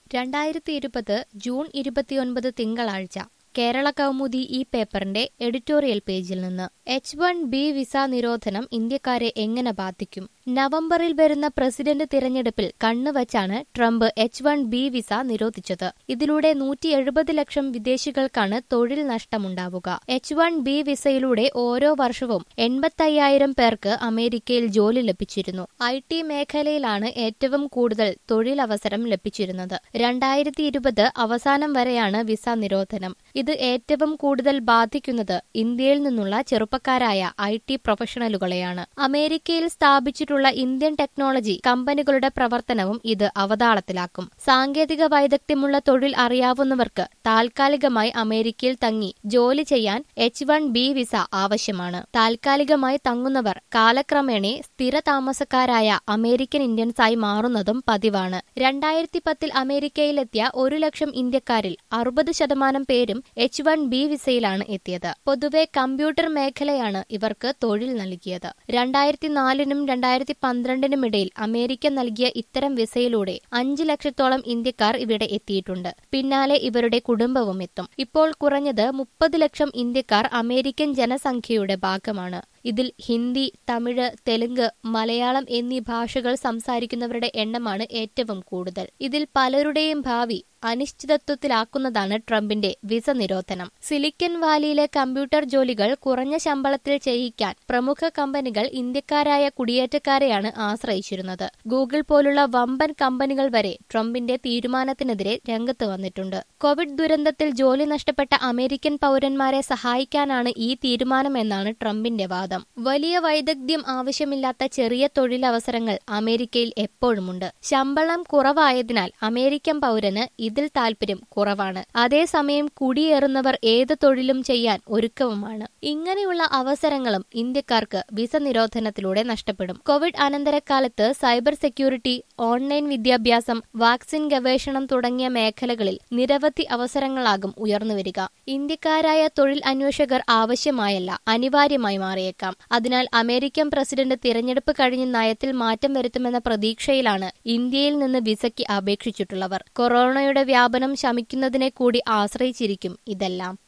2020 June 29 തിങ്കളാഴ്ച കേരള കൗമുദി ഈ പേപ്പറിന്റെ എഡിറ്റോറിയൽ പേജിൽ നിന്ന് H-1B വിസ നിരോധനം ഇന്ത്യക്കാരെ എങ്ങനെ ബാധിക്കും? നവംബറിൽ വരുന്ന പ്രസിഡന്റ് തിരഞ്ഞെടുപ്പിൽ കണ്ണുവച്ചാണ് ട്രംപ് H-1B വിസ നിരോധിച്ചത്. ഇതിലൂടെ 170 ലക്ഷം വിദേശികൾക്കാണ് തൊഴിൽ നഷ്ടമുണ്ടാവുക. H-1B വിസയിലൂടെ ഓരോ വർഷവും 85,000 പേർക്ക് അമേരിക്കയിൽ ജോലി ലഭിച്ചിരുന്നു. IT മേഖലയിലാണ് ഏറ്റവും കൂടുതൽ തൊഴിലവസരം ലഭിച്ചിരുന്നത്. 2020 അവസാനം വരെയാണ് വിസ നിരോധനം. ഇത് ഏറ്റവും കൂടുതൽ ബാധിക്കുന്നത് ഇന്ത്യയിൽ നിന്നുള്ള ചെറുപ്പക്കാരായ IT പ്രൊഫഷണലുകളെയാണ്. അമേരിക്കയിൽ സ്ഥാപിച്ചിട്ടുള്ള ഇന്ത്യൻ ടെക്നോളജി കമ്പനികളുടെ പ്രവർത്തനവും ഇത് അവതാളത്തിലാക്കും. സാങ്കേതിക വൈദഗ്ധ്യമുള്ള തൊഴിൽ അറിയാവുന്നവർക്ക് താൽക്കാലികമായി അമേരിക്കയിൽ തങ്ങി ജോലി ചെയ്യാൻ H-1B വിസ ആവശ്യമാണ്. താൽക്കാലികമായി തങ്ങുന്നവർ കാലക്രമേണ സ്ഥിര താമസക്കാരായ അമേരിക്കൻ ഇന്ത്യൻസായി മാറുന്നതും പതിവാണ്. 2010 അമേരിക്കയിലെത്തിയ 1 ലക്ഷം ഇന്ത്യക്കാരിൽ 60% പേരും H-1B വിസയിലാണ് എത്തിയത്. പൊതുവെ കമ്പ്യൂട്ടർ മേഖലയാണ് ഇവർക്ക് തൊഴിൽ നൽകിയത്. 2004-നും 2012-നും ഇടയിൽ അമേരിക്ക നൽകിയ ഇത്തരം വിസയിലൂടെ 5 ലക്ഷത്തോളം ഇന്ത്യക്കാർ ഇവിടെ എത്തിയിട്ടുണ്ട്. പിന്നാലെ ഇവരുടെ കുടുംബവും എത്തും. ഇപ്പോൾ കുറഞ്ഞത് 30 ലക്ഷം ഇന്ത്യക്കാർ അമേരിക്കൻ ജനസംഖ്യയുടെ ഭാഗമാണ്. ഇതിൽ ഹിന്ദി, തമിഴ്, തെലുങ്ക്, മലയാളം എന്നീ ഭാഷകൾ സംസാരിക്കുന്നവരുടെ എണ്ണമാണ് ഏറ്റവും കൂടുതൽ. ഇതിൽ പലരുടെയും ഭാവി അനിശ്ചിതത്വത്തിലാക്കുന്നതാണ് ട്രംപിന്റെ വിസ നിരോധനം. സിലിക്കൺ വാലിയിലെ കമ്പ്യൂട്ടർ ജോലികൾ കുറഞ്ഞ ശമ്പളത്തിൽ ചെയ്യിക്കാൻ പ്രമുഖ കമ്പനികൾ ഇന്ത്യക്കാരായ കുടിയേറ്റക്കാരെയാണ് ആശ്രയിച്ചിരുന്നത്. ഗൂഗിൾ പോലുള്ള വമ്പൻ കമ്പനികൾ വരെ ട്രംപിന്റെ തീരുമാനത്തിനെതിരെ രംഗത്ത് വന്നിട്ടുണ്ട്. കോവിഡ് ദുരന്തത്തിൽ ജോലി നഷ്ടപ്പെട്ട അമേരിക്കൻ പൗരന്മാരെ സഹായിക്കാനാണ് ഈ തീരുമാനമെന്നാണ് ട്രംപിന്റെ വാദം. വലിയ വൈദഗ്ധ്യം ആവശ്യമില്ലാത്ത ചെറിയ തൊഴിലവസരങ്ങൾ അമേരിക്കയിൽ എപ്പോഴുമുണ്ട്. ശമ്പളം കുറവായതിനാൽ അമേരിക്കൻ പൗരന് ഇതിൽ താൽപര്യം കുറവാണ്. അതേസമയം കുടിയേറുന്നവർ ഏത് തൊഴിലും ചെയ്യാൻ ഒരുക്കവുമാണ്. ഇങ്ങനെയുള്ള അവസരങ്ങളും ഇന്ത്യക്കാർക്ക് വിസ നിരോധനത്തിലൂടെ നഷ്ടപ്പെടും. കോവിഡ് അനന്തരക്കാലത്ത് സൈബർ സെക്യൂരിറ്റി, ഓൺലൈൻ വിദ്യാഭ്യാസം, വാക്സിൻ ഗവേഷണം തുടങ്ങിയ മേഖലകളിൽ നിരവധി അവസരങ്ങളാകും ഉയർന്നുവരിക. ഇന്ത്യക്കാരായ തൊഴിൽ അന്വേഷകർ ആവശ്യമായല്ല, അനിവാര്യമായി മാറിയേക്കാം. അതിനാൽ അമേരിക്കൻ പ്രസിഡന്റ് തിരഞ്ഞെടുപ്പ് കഴിഞ്ഞ് നയത്തിൽ മാറ്റം വരുത്തുമെന്ന പ്രതീക്ഷയിലാണ് ഇന്ത്യയിൽ നിന്ന് വിസയ്ക്ക് അപേക്ഷിച്ചിട്ടുള്ളവർ. കൊറോണയുടെ വ്യാപനം ശമിക്കുന്നതിനെ കൂടി ആശ്രയിച്ചിരിക്കും ഇതെല്ലാം.